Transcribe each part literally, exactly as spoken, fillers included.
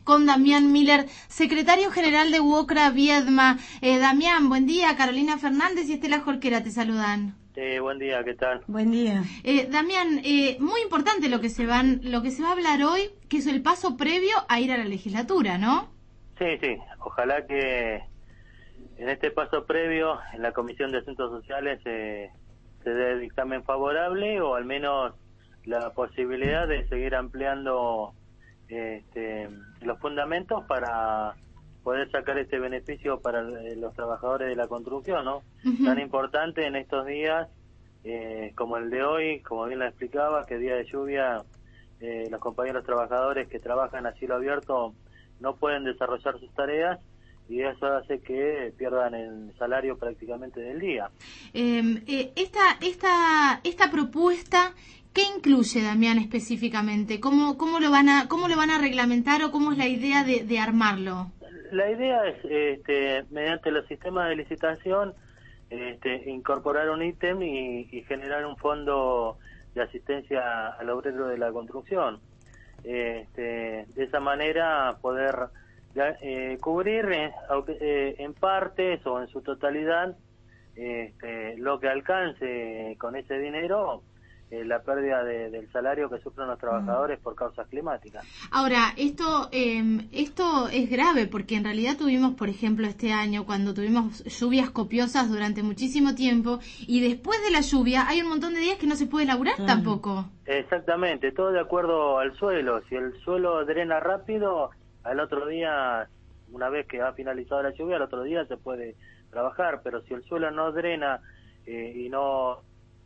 con Damián Miller, secretario general de UOCRA Viedma. Eh, Damián, buen día. Carolina Fernández y Estela Jorquera te saludan. Eh, buen día, ¿qué tal? Buen día. Eh, Damián, eh, muy importante lo que se van, lo que se va a hablar hoy, que es el paso previo a ir a la legislatura, ¿no? Sí, sí. Ojalá que en este paso previo, en la Comisión de Asuntos Sociales, eh, se dé dictamen favorable o al menos la posibilidad de seguir ampliando este, los fundamentos para poder sacar este beneficio para los trabajadores de la construcción, ¿no? Uh-huh. Tan importante en estos días eh, como el de hoy, como bien lo explicaba, que día de lluvia, eh, los compañeros trabajadores que trabajan a cielo abierto no pueden desarrollar sus tareas y eso hace que pierdan el salario prácticamente del día. Eh, eh, esta, esta, esta propuesta, ¿qué incluye, Damián, específicamente? ¿Cómo, cómo lo van a, cómo lo van a reglamentar o cómo es la idea de, de armarlo? La idea es, este, mediante los sistemas de licitación, este, incorporar un ítem y, y generar un fondo de asistencia al obrero de la construcción. Este, de esa manera poder eh, cubrir eh, eh, en partes o en su totalidad este, lo que alcance con ese dinero eh, la pérdida de, del salario que sufren los trabajadores mm. por causas climáticas. Ahora, esto eh, esto es grave porque en realidad tuvimos, por ejemplo, este año cuando tuvimos lluvias copiosas durante muchísimo tiempo y después de la lluvia hay un montón de días que no se puede laburar claro. tampoco. Exactamente, todo de acuerdo al suelo. Si el suelo drena rápido, al otro día, una vez que ha finalizado la lluvia, al otro día se puede trabajar, pero si el suelo no drena eh, y no...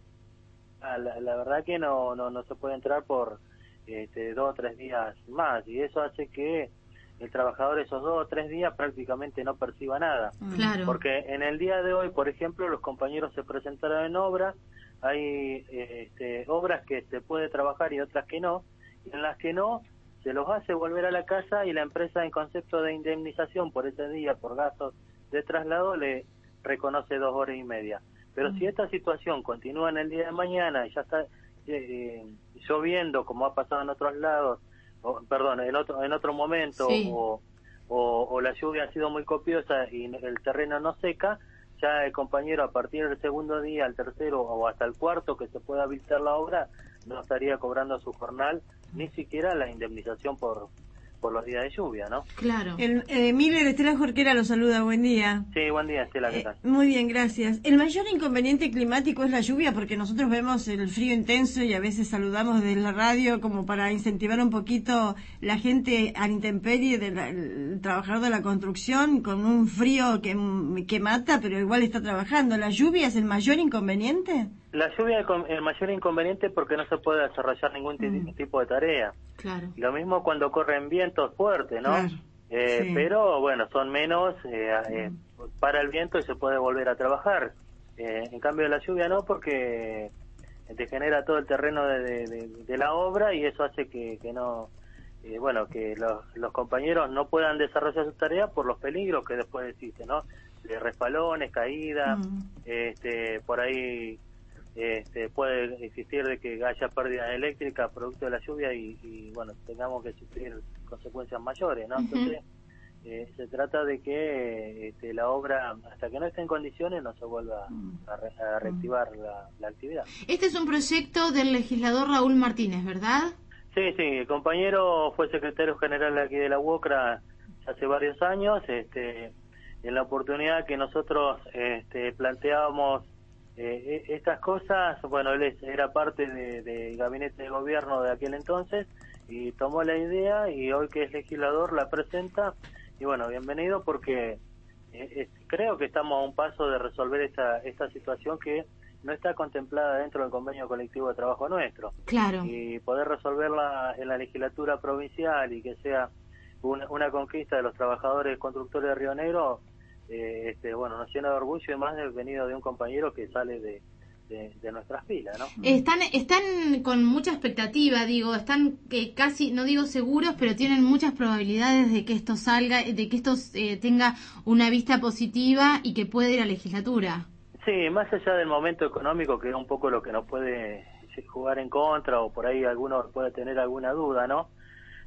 La, la verdad que no, no no se puede entrar por este, dos o tres días más y eso hace que el trabajador esos dos o tres días prácticamente no perciba nada. Claro. Porque en el día de hoy, por ejemplo, los compañeros se presentaron en obra, hay este, obras que se puede trabajar y otras que no, y en las que no se los hace volver a la casa y la empresa en concepto de indemnización por ese día, por gastos de traslado, le reconoce dos horas y media. Pero mm. si esta situación continúa en el día de mañana y ya está eh, lloviendo como ha pasado en otros lados, o, perdón, en otro en otro momento, sí. o, o, o la lluvia ha sido muy copiosa y el terreno no seca, ya el compañero a partir del segundo día, al tercero o hasta el cuarto que se pueda habilitar la obra, no estaría cobrando su jornal, ni siquiera la indemnización por por los días de lluvia, ¿no? Claro. El, eh, Miller, Estela Jorquera lo saluda, buen día. Sí, buen día, Estela, ¿qué tal? Eh, muy bien, gracias. El mayor inconveniente climático es la lluvia, porque nosotros vemos el frío intenso y a veces saludamos desde la radio como para incentivar un poquito la gente al intemperie del el trabajador de la construcción con un frío que, que mata, pero igual está trabajando. ¿La lluvia es el mayor inconveniente? La lluvia es el mayor inconveniente porque no se puede desarrollar ningún mm. tipo de tarea. Claro. Lo mismo cuando corren vientos fuertes, ¿no? Claro. Eh, sí. Pero bueno, son menos eh, eh, para el viento y se puede volver a trabajar. Eh, en cambio la lluvia no, porque te genera todo el terreno de, de, de, de la obra y eso hace que, que no, eh, bueno, que los, los compañeros no puedan desarrollar su tarea por los peligros que después existen, ¿no? De resbalones, caídas, mm. este, por ahí este, puede existir de que haya pérdida eléctrica producto de la lluvia y, y bueno, tengamos que sufrir consecuencias mayores, ¿no? Entonces, uh-huh. eh, se trata de que este, la obra, hasta que no esté en condiciones, no se vuelva a, re, a reactivar uh-huh. la, la actividad. Este es un proyecto del legislador Raúl Martínez, ¿verdad? Sí, sí, el compañero fue secretario general aquí de la UOCRA hace varios años, este, en la oportunidad que nosotros este, planteábamos Eh, estas cosas, bueno, él era parte del de gabinete de gobierno de aquel entonces y tomó la idea y hoy que es legislador la presenta y bueno, bienvenido porque eh, eh, creo que estamos a un paso de resolver esta, esta situación que no está contemplada dentro del convenio colectivo de trabajo nuestro. Claro. Y poder resolverla en la legislatura provincial y que sea una, una conquista de los trabajadores constructores de Río Negro. Eh, este, bueno, nos llena de orgullo y más de venido de un compañero que sale de, de, de nuestras filas, ¿no? Están están con mucha expectativa, digo, están que casi, no digo seguros, pero tienen muchas probabilidades de que esto salga, de que esto eh, tenga una vista positiva y que pueda ir a legislatura. Sí, más allá del momento económico, que es un poco lo que nos puede jugar en contra o por ahí alguno puede tener alguna duda, ¿no?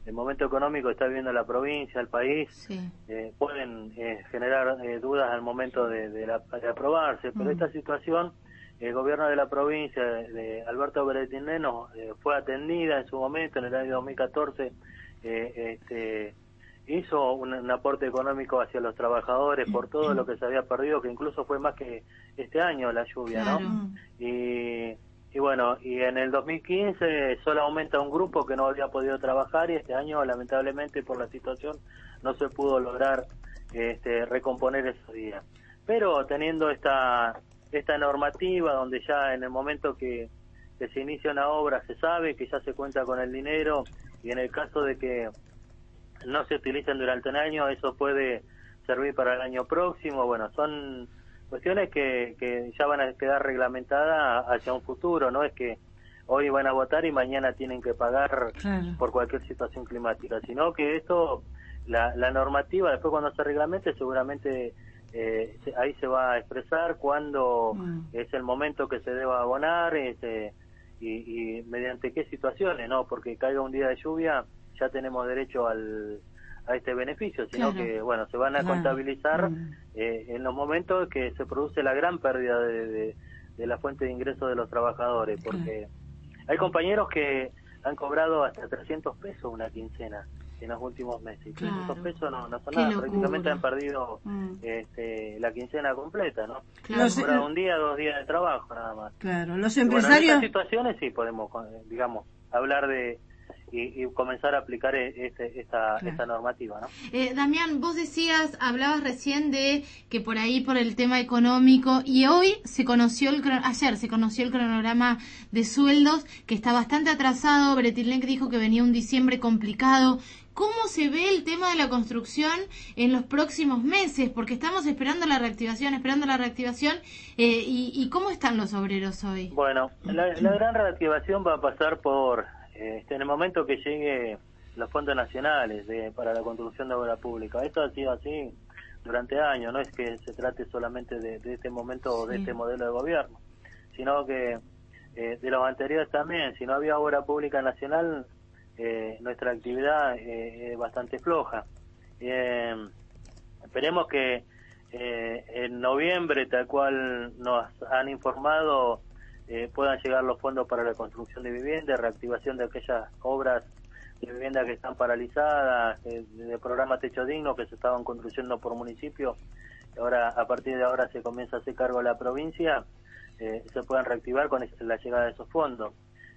el momento económico que está viviendo la provincia, el país, sí. eh, pueden eh, generar eh, dudas al momento de, de, la, de aprobarse, pero mm. esta situación, el gobierno de la provincia de, de Alberto Bretilneno eh, fue atendida en su momento, en el año dos mil catorce, eh, este, hizo un, un aporte económico hacia los trabajadores por todo lo que se había perdido, que incluso fue más que este año la lluvia, claro. ¿no? Y... Y bueno, y en el dos mil quince solo aumenta un grupo que no había podido trabajar y este año lamentablemente por la situación no se pudo lograr este, recomponer esos días. Pero teniendo esta esta normativa donde ya en el momento que, que se inicia una obra se sabe que ya se cuenta con el dinero y en el caso de que no se utilicen durante un año eso puede servir para el año próximo. Bueno, son cuestiones que, que ya van a quedar reglamentadas hacia un futuro, no es que hoy van a votar y mañana tienen que pagar claro. por cualquier situación climática, sino que esto, la, la normativa, después cuando se reglamente, seguramente eh, ahí se va a expresar cuándo mm. es el momento que se deba abonar este, y, y mediante qué situaciones, ¿no? Porque caiga un día de lluvia, ya tenemos derecho al a este beneficio, sino claro. que, bueno, se van a claro. contabilizar mm. eh, en los momentos que se produce la gran pérdida de, de, de la fuente de ingresos de los trabajadores, porque claro. hay compañeros que han cobrado hasta trescientos pesos una quincena en los últimos meses, claro. trescientos pesos no, no son Qué nada, locura. Prácticamente han perdido mm. este, la quincena completa, ¿no? Claro. Han cobrado un día, dos días de trabajo nada más. Claro, los empresarios... Bueno, en estas situaciones sí podemos, digamos, hablar de Y, y comenzar a aplicar este, esta, claro. esta normativa, ¿no? Eh, Damián, vos decías, hablabas recién de que por ahí por el tema económico y hoy se conoció el ayer se conoció el cronograma de sueldos que está bastante atrasado. Bretilnec dijo que venía un diciembre complicado. ¿Cómo se ve el tema de la construcción en los próximos meses? Porque estamos esperando la reactivación, esperando la reactivación. Eh, y, ¿Y cómo están los obreros hoy? Bueno, la, la gran reactivación va a pasar por... Este, en el momento que llegue los fondos nacionales de, para la construcción de obra pública. Esto ha sido así durante años, no es que se trate solamente de, de este momento o de sí. este modelo de gobierno, sino que eh, de los anteriores también. Si no había obra pública nacional, eh, nuestra actividad eh, es bastante floja. Eh, esperemos que eh, en noviembre, tal cual nos han informado, Eh, puedan llegar los fondos para la construcción de vivienda, reactivación de aquellas obras de vivienda que están paralizadas, eh, del programa Techo Digno que se estaban construyendo por municipio, ahora a partir de ahora se comienza a hacer cargo la provincia, eh, se puedan reactivar con la llegada de esos fondos.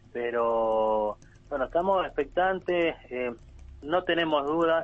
Pero bueno, estamos expectantes, eh, no tenemos dudas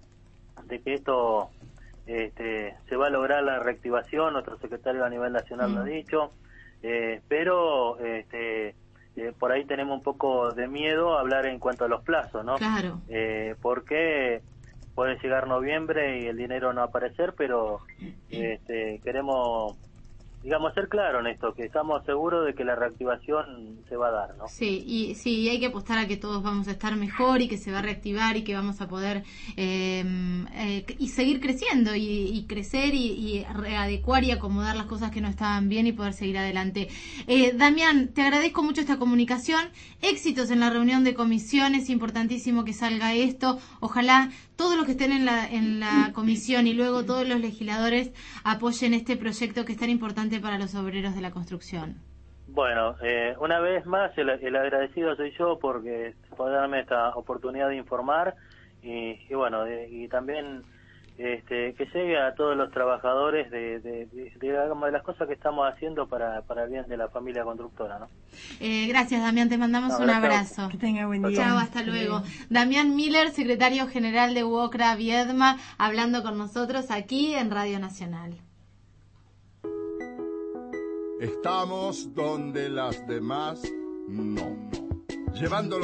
de que esto este, se va a lograr la reactivación, nuestro secretario a nivel nacional mm. lo ha dicho. Eh, pero este, eh, por ahí tenemos un poco de miedo a hablar en cuanto a los plazos, ¿no? Claro. Eh, porque puede llegar noviembre y el dinero no aparecer, pero este, queremos, digamos, ser claros en esto, que estamos seguros de que la reactivación se va a dar, ¿no? Sí, y sí, y hay que apostar a que todos vamos a estar mejor y que se va a reactivar y que vamos a poder eh, eh, y seguir creciendo y, y crecer y, y readecuar y acomodar las cosas que no estaban bien y poder seguir adelante. Eh, Damián, te agradezco mucho esta comunicación, éxitos en la reunión de comisiones, importantísimo que salga esto, ojalá todos los que estén en la, en la comisión y luego todos los legisladores apoyen este proyecto que es tan importante para los obreros de la construcción. Bueno, eh, una vez más el, el agradecido soy yo porque por darme esta oportunidad de informar y, y bueno, de, y también este, que llegue a todos los trabajadores de, de, de, de, de las cosas que estamos haciendo para, para el bien de la familia constructora, ¿no? Eh, gracias, Damián, te mandamos no, un abrazo. Que tenga buen día. Chao, hasta luego. Damián Miller, secretario general de UOCRA Viedma, hablando con nosotros aquí en Radio Nacional. Estamos donde las demás no. Llevándolo